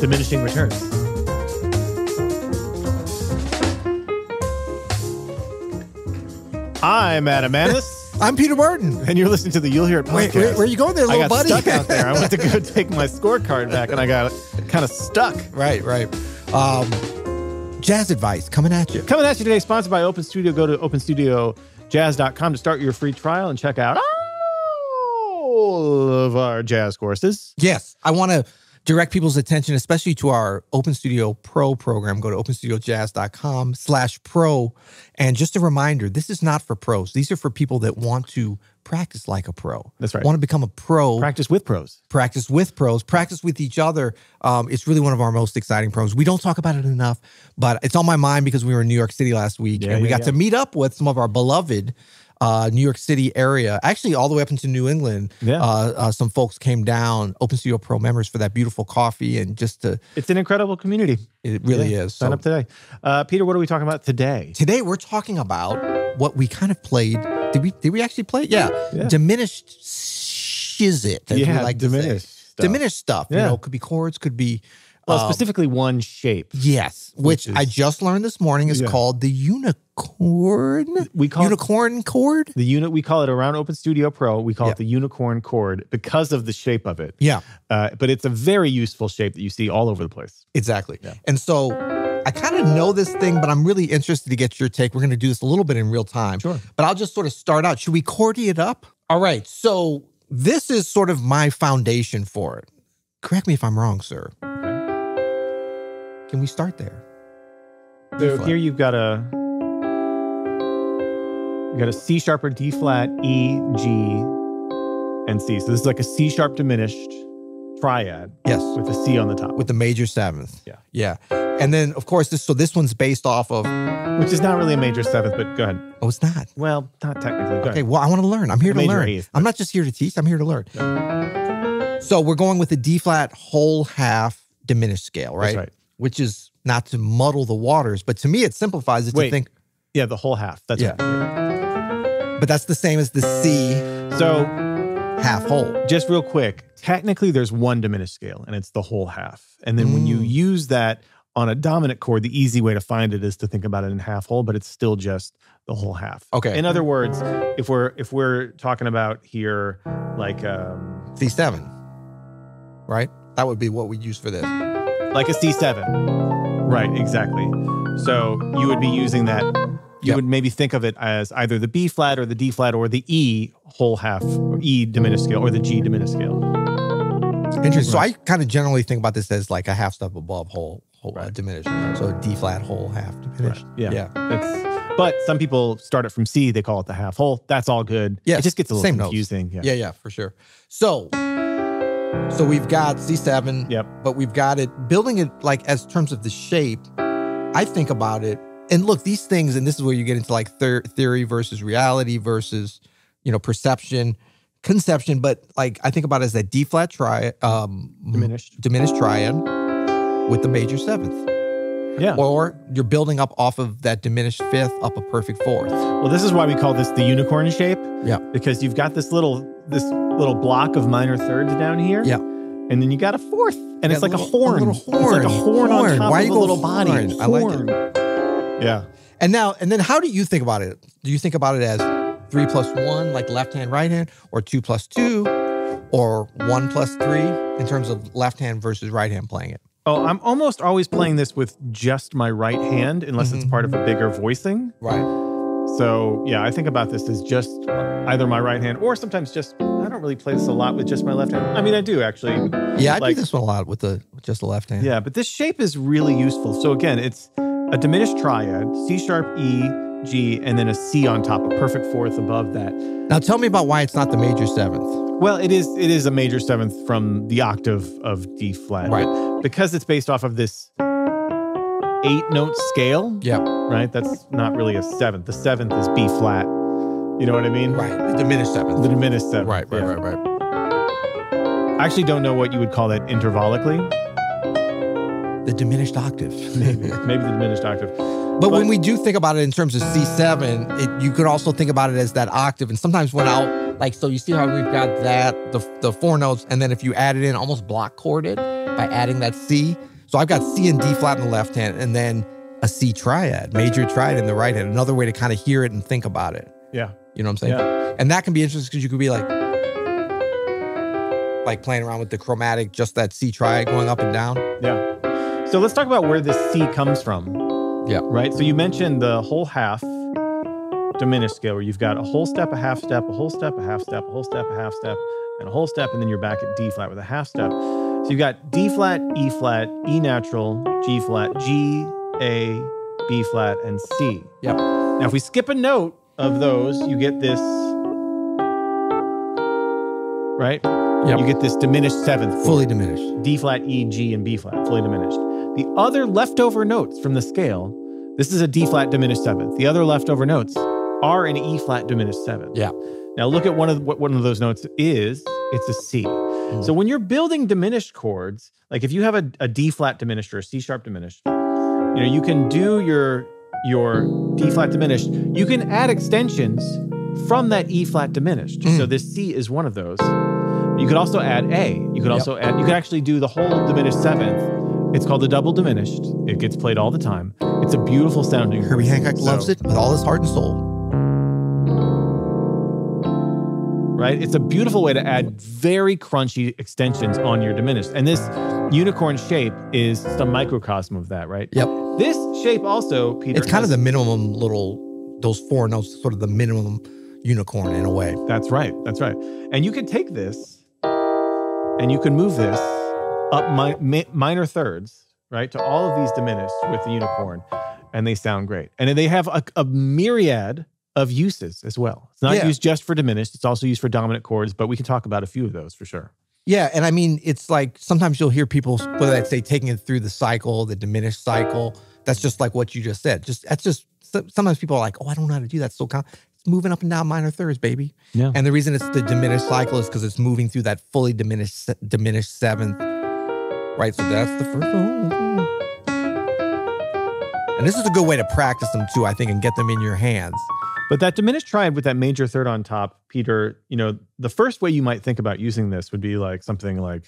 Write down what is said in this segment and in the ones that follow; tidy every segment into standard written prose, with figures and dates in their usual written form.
diminishing returns. I'm Adam Manis. I'm Peter Martin. And you're listening to the You'll Hear It podcast. Wait, where are you going there, little buddy? I got stuck out there. I went to go take my scorecard back, and I got kind of stuck. Right. Jazz advice coming at you. Coming at you today, sponsored by Open Studio. Go to openstudiojazz.com to start your free trial and check out all of our jazz courses. Yes, I want to direct people's attention, especially to our Open Studio Pro program. Go to openstudiojazz.com/pro. And just a reminder, this is not for pros. These are for people that want to practice like a pro. That's right. Want to become a pro. Practice with pros. Practice with pros. Practice with each other. It's really one of our most exciting programs. We don't talk about it enough, but it's on my mind because we were in New York City last week, and we got to meet up with some of our beloved New York City area, actually all the way up into New England. Some folks came down, Open Studio Pro members, for that beautiful coffee, and just to... It's an incredible community. It really is. Sign up today. Peter, what are we talking about today? Today we're talking about what we kind of played. Did we actually play it? Yeah. Diminished shizit, as we like to say. Diminished stuff. You know, could be chords, could be... Well, specifically one shape. Yes, which I just learned this morning is called the unicorn. We call unicorn chord. We call it around Open Studio Pro. We call it the unicorn chord because of the shape of it. Yeah, but it's a very useful shape that you see all over the place. Exactly. Yeah. And so I kind of know this thing, but I'm really interested to get your take. We're going to do this a little bit in real time. Sure. But I'll just sort of start out. Should we chordy it up? All right. So this is sort of my foundation for it. Correct me if I'm wrong, sir. Can we start there? So here you've got a C sharp or D flat, E, G, and C. So this is like a C sharp diminished triad. Yes. With a C on the top. With the major seventh. Yeah. Yeah. And then of course this one's based off of, which is not really a major seventh, but go ahead. Oh, it's not. Well, not technically. Go ahead. Well, I want to learn. I'm here to learn. Eighth, I'm not just here to teach. I'm here to learn. No. So we're going with the D flat whole half diminished scale, right? That's right. Which is not to muddle the waters, but to me it simplifies it to think. Yeah, the whole half. That's right. But that's the same as the C. So half whole. Just real quick, technically there's one diminished scale, and it's the whole half. And then when you use that on a dominant chord, the easy way to find it is to think about it in half whole, but it's still just the whole half. Okay. In other words, if we're talking about here like C7, right? That would be what we use for this. Like a C7. Right, exactly. So you would be using that. You would maybe think of it as either the B flat or the D flat or the E whole half, or E diminished scale, or the G diminished scale. Interesting. Right. So I kind of generally think about this as like a half step above whole diminished. So D flat whole half diminished. Right. Yeah. But some people start it from C. They call it the half whole. That's all good. Yeah. It just gets a little confusing. Yeah, for sure. So we've got C7. Yep. But we've got it, building it like as terms of the shape, I think about it. And look, these things, and this is where you get into like theory versus reality versus, perception, conception. But like, I think about it as that D flat triad, diminished triad with the major seventh. Yeah. Or you're building up off of that diminished fifth up a perfect fourth. Well, this is why we call this the unicorn shape. Yeah. Because you've got this little block of minor thirds down here. Yeah. And then you got a fourth. And it's like a horn. A little horn. It's like a horn on top of a little body. Horn? I like it. Yeah. And then how do you think about it? Do you think about it as 3 + 1, like left hand, right hand, or 2 + 2, or 1 + 3 in terms of left hand versus right hand playing it? Oh, I'm almost always playing this with just my right hand, unless it's part of a bigger voicing. Right. So, yeah, I think about this as just either my right hand, or sometimes just, I don't really play this a lot with just my left hand. I mean, I do actually. Yeah, I do this one a lot with just the left hand. Yeah, but this shape is really useful. So again, it's a diminished triad, C sharp, E, G, and then a C on top, a perfect fourth above that. Now tell me about why it's not the major seventh. Well, it is a major seventh from the octave of D flat. Right. Because it's based off of this 8-note scale. Yeah. Right? That's not really a seventh. The seventh is B flat. You know what I mean? Right. The diminished seventh. The diminished seventh. Right. I actually don't know what you would call that intervallically. The diminished octave. Maybe the diminished octave. But when we do think about it in terms of C7, you could also think about it as that octave. And sometimes when so you see how we've got that, the 4 notes, and then if you add it in, almost block chord it by adding that C. So I've got C and D flat in the left hand, and then a C triad, major triad in the right hand. Another way to kind of hear it and think about it. Yeah. You know what I'm saying? Yeah. And that can be interesting because you could be like playing around with the chromatic, just that C triad going up and down. Yeah. So let's talk about where this C comes from. Yeah. Right? So you mentioned the whole half diminished scale where you've got a whole step, a half step, a whole step, a half step, a whole step, a half step, and a whole step, and then you're back at D flat with a half step. So you've got D flat, E natural, G flat, G, A, B flat, and C. Yep. Now, if we skip a note of those, you get this, right? Yep. You get this diminished seventh chord. Fully diminished. D flat, E, G, and B flat, fully diminished. The other leftover notes from the scale, this is a D flat diminished seventh. The other leftover notes are an E flat diminished seventh. Yeah. Now look at what one of those notes is. It's a C. So when you're building diminished chords, like if you have a D flat diminished or a C sharp diminished, you can do your D flat diminished. You can add extensions from that E flat diminished. So this C is one of those. You could also add A. You could also add. You could actually do the whole diminished seventh. It's called the double diminished. It gets played all the time. It's a beautiful sounding. Herbie Hancock loves it with all his heart and soul. Right? It's a beautiful way to add very crunchy extensions on your diminished. And this unicorn shape is some microcosm of that, right? Yep. This shape also, Peter. It's kind of the minimum those four notes, sort of the minimum unicorn in a way. That's right. That's right. And you can take this and you can move this up minor thirds, right, to all of these diminished with the unicorn, and they sound great. And they have a myriad of uses as well. It's not used just for diminished. It's also used for dominant chords, but we can talk about a few of those for sure. Yeah, and I mean, it's like sometimes you'll hear people, whether that's say taking it through the cycle, the diminished cycle. That's just like what you just said. Sometimes people are like, oh, I don't know how to do that. So it's moving up and down minor thirds, baby. Yeah. And the reason it's the diminished cycle is because it's moving through that fully diminished seventh. Right, so that's the first one. And this is a good way to practice them too, I think, and get them in your hands. But that diminished triad with that major third on top, Peter, the first way you might think about using this would be like something like.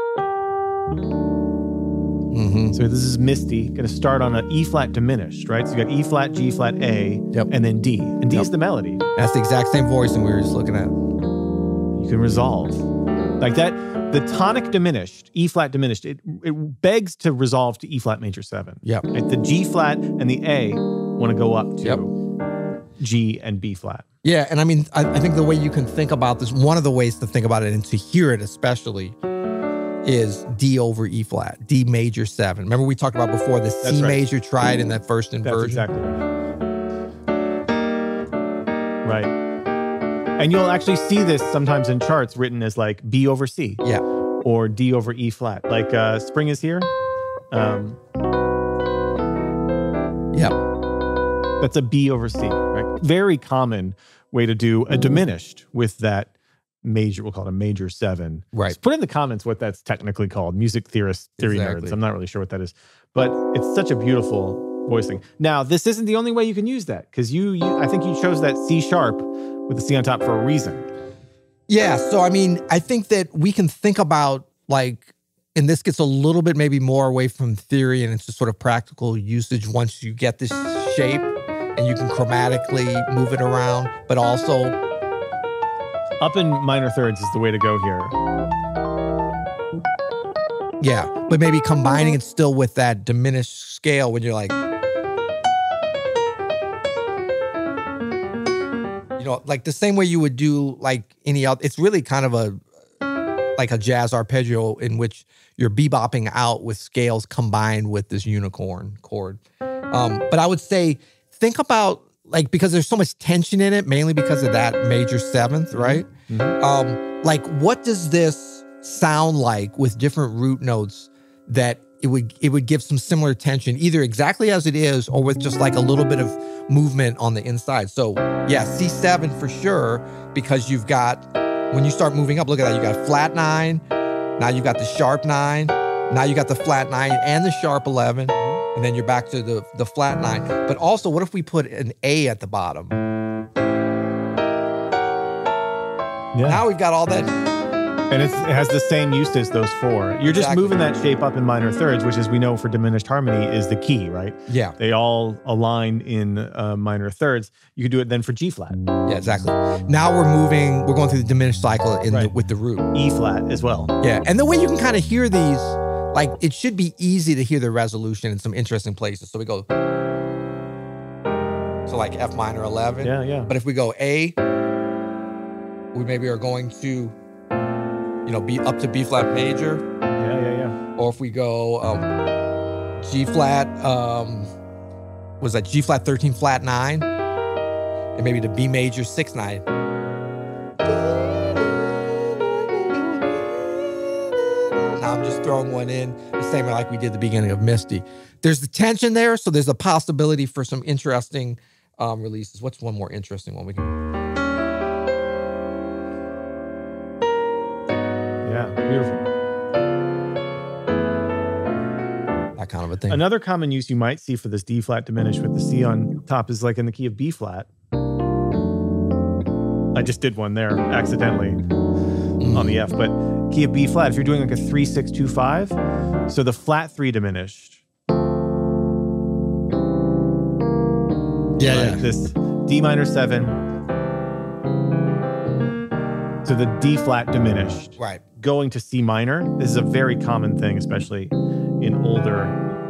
So this is Misty, going to start on an E flat diminished, right? So you got E flat, G flat, A, and then D. And D is the melody. That's the exact same voicing we were just looking at. You can resolve. Like that, the tonic diminished, E flat diminished, it begs to resolve to E flat major 7. Yep. Right? The G flat and the A want to go up to G and B flat. Yeah, and I mean, I think the way you can think about this, one of the ways to think about it and to hear it especially, is D over E flat, D major 7. Remember we talked about before the C major triad in that first inversion? That's exactly right. Right. And you'll actually see this sometimes in charts written as like B over C. Yeah. Or D over E flat. Like Spring is Here. Yeah. That's a B over C, right? Very common way to do a diminished with that major, we'll call it a major 7. Right. Just put in the comments what that's technically called. Music theory nerds. I'm not really sure what that is. But it's such a beautiful voicing. Now, this isn't the only way you can use that, because I think you chose that C sharp with the C on top for a reason. Yeah, so I mean, I think that we can think about like, and this gets a little bit maybe more away from theory and it's just sort of practical usage once you get this shape and you can chromatically move it around, but also up in minor thirds is the way to go here. Yeah, but maybe combining it still with that diminished scale when you're like, like the same way you would do like any other, it's really kind of like a jazz arpeggio in which you're bebopping out with scales combined with this unicorn chord. But I would say, think about like, because there's so much tension in it, mainly because of that major 7th, right? Mm-hmm. Like, what does this sound like with different root notes that it would give some similar tension, either exactly as it is or with just like a little bit of movement on the inside. So yeah, C7 for sure, because you've got, when you start moving up, look at that, you got flat 9, now you got the sharp 9, now you got the flat 9 and the sharp 11, and then you're back to the flat 9. But also, what if we put an A at the bottom? Yeah. Now we've got all that And it has the same use as those four. You're just moving that shape up in minor thirds, which, as we know for diminished harmony, is the key, right? Yeah. They all align in minor thirds. You could do it then for G flat. Yeah, exactly. Now we're going through the diminished cycle with the root. E flat as well. Yeah. And the way you can kind of hear these, like, it should be easy to hear the resolution in some interesting places. So we go, so like F minor 11. Yeah, yeah. But if we go A, we maybe are going to, B up to B flat major. Yeah. Or if we go G flat, was that G flat 13 flat 9? And maybe the B major 6/9. Now I'm just throwing one in, the same way like we did at the beginning of Misty. There's the tension there, so there's a possibility for some interesting releases. What's one more interesting one we can? Yeah, beautiful. That kind of a thing. Another common use you might see for this D flat diminished with the C on top is like in the key of B flat. I just did one there accidentally on the F, but key of B flat, if you're doing like a 3, 6, 2, 5, so the flat 3 diminished. Yeah. This D minor 7 to the D flat diminished. Right. Going to C minor. This is a very common thing, especially in older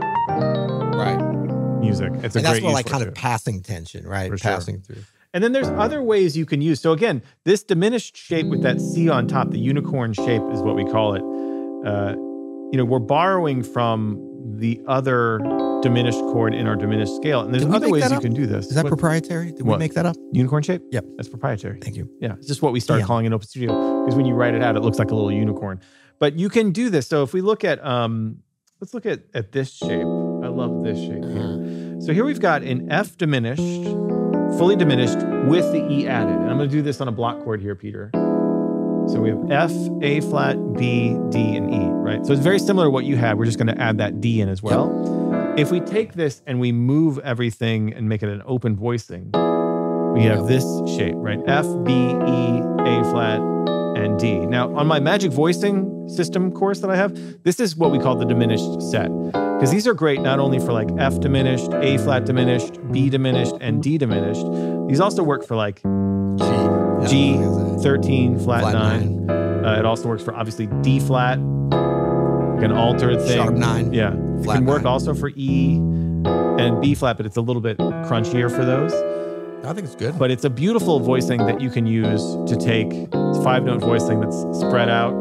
music. It's a and great that's more use like for kind it of passing tension, right? For Passing sure. through. And then there's other ways you can use. So again, this diminished shape with that C on top, the unicorn shape is what we call it. We're borrowing from the other diminished chord in our diminished scale. And there's other ways you can do this. Is that proprietary? Did we make that up? Unicorn shape? Yep. That's proprietary. Thank you. Yeah. It's just what we started calling in Open Studio, because when you write it out, it looks like a little unicorn. But you can do this. So if we look at, let's look at this shape. I love this shape here. So here we've got an F diminished, fully diminished with the E added. And I'm going to do this on a block chord here, Peter. So we have F, A flat, B, D, and E, right? So it's very similar to what you had. We're just going to add that D in as well. Yep. If we take this and we move everything and make it an open voicing, we have this shape, right? F, B, E, A flat, and D. Now, on my Magic Voicing System course that I have, this is what we call the diminished set. Because these are great not only for like F diminished, A flat diminished, B diminished, and D diminished. These also work for like G 13 flat 9. It also works for obviously D flat, like an altered thing. Sharp 9. Yeah. It can work also for E and B flat, but it's a little bit crunchier for those. I think it's good. But it's a beautiful voicing that you can use to take 5-note voicing that's spread out.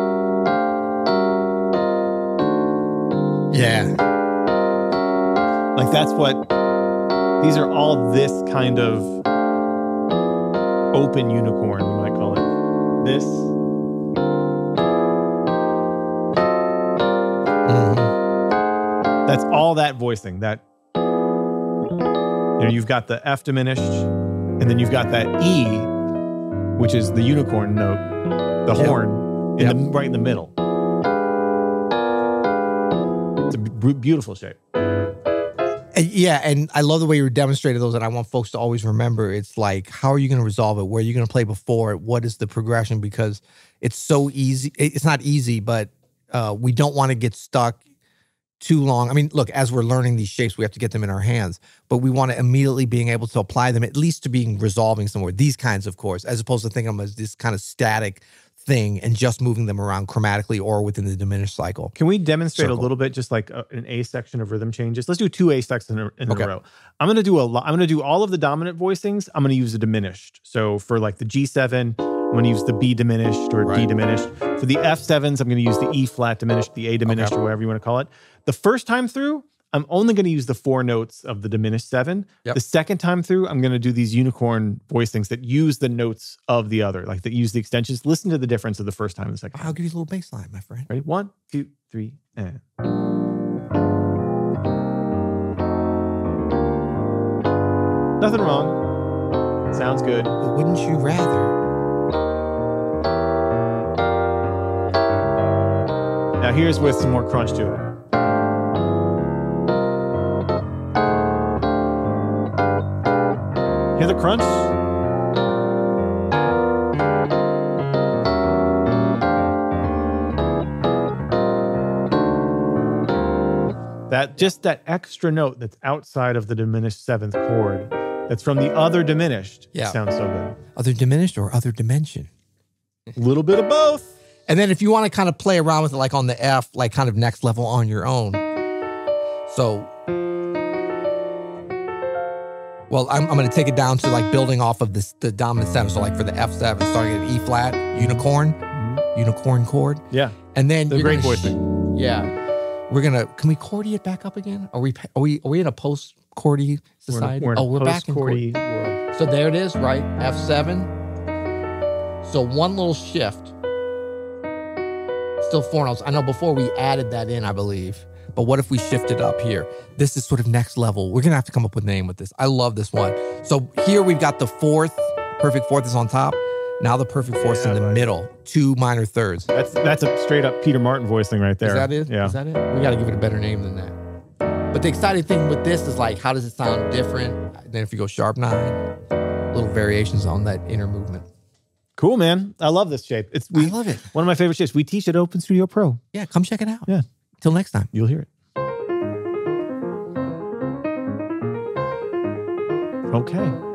Yeah. Like that's what, these are all this kind of open unicorn, we might call it. This. That's all that voicing. That, you've got the F diminished, and then you've got that E, which is the unicorn note, the horn, right in the middle. It's a beautiful shape. And I love the way you demonstrated those, and I want folks to always remember, it's like, how are you going to resolve it? Where are you going to play before it? What is the progression? Because it's so easy. It's not easy, but we don't want to get stuck too long. I mean, look, as we're learning these shapes, we have to get them in our hands, but we want to immediately being able to apply them, at least to being resolving somewhere, these kinds of chords, as opposed to thinking of them as this kind of static thing and just moving them around chromatically or within the diminished cycle. Can we demonstrate a little bit, just like an A section of rhythm changes? Let's do 2 A sections in a row. I'm going to do I'm going to do all of the dominant voicings. I'm going to use the diminished. So for like the G7, I'm going to use the B diminished or D diminished. For the F7s, I'm going to use the E flat diminished, the A diminished, or whatever you want to call it. The first time through, I'm only going to use the 4 notes of the diminished 7. Yep. The second time through, I'm going to do these unicorn voicings that use the notes of the other, like that use the extensions. Listen to the difference of the first time and the second time. I'll give you a little bass line, my friend. Ready? 1, 2, 3, and. Nothing wrong. Sounds good. But wouldn't you rather? Now here's with some more crunch to it. Hear the crunch? That just that extra note that's outside of the diminished seventh chord, that's from the other diminished, sounds so good. Other diminished or other dimension? A little bit of both. And then if you want to kind of play around with it, like on the F, like kind of next level on your own. So, well, I'm going to take it down to like building off of the dominant seven. So like for the F7, starting at E flat, unicorn chord. Yeah. And then the great voicing. Yeah. Can we chordy it back up again? Are we in a post-chordy society? We're back in chordy world. So there it is, right? F7. So one little shift. Still 4 notes. I know before we added that in, I believe. But what if we shifted up here? This is sort of next level. We're going to have to come up with a name with this. I love this one. So here we've got the fourth. Perfect fourth is on top. Now the perfect fourth in the middle. 2 minor thirds. That's a straight up Peter Martin voicing right there. Is that it? Yeah. Is that it? We got to give it a better name than that. But the exciting thing with this is like, how does it sound different than if you go sharp 9? Little variations on that inner movement. Cool, man. I love this shape. I love it. One of my favorite shapes. We teach at Open Studio Pro. Yeah, come check it out. Yeah. Till next time. You'll hear it. Okay.